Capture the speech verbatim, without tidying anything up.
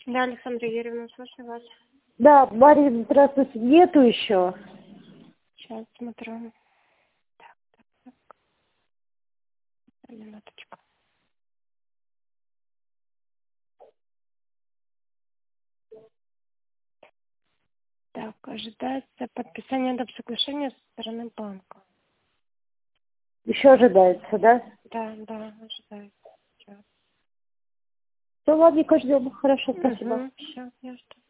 Да, Александра Юрьевна, слушаю вас. Да, Марина, здравствуйте. Нету еще. Сейчас смотрю. Так, так, так. Минуточку. Так, ожидается подписание доп. Соглашения со стороны банка. Еще ожидается, да? Да, да, ожидается. Сейчас. Ну, ладненько, ждем. Хорошо, спасибо. Угу, все, я жду.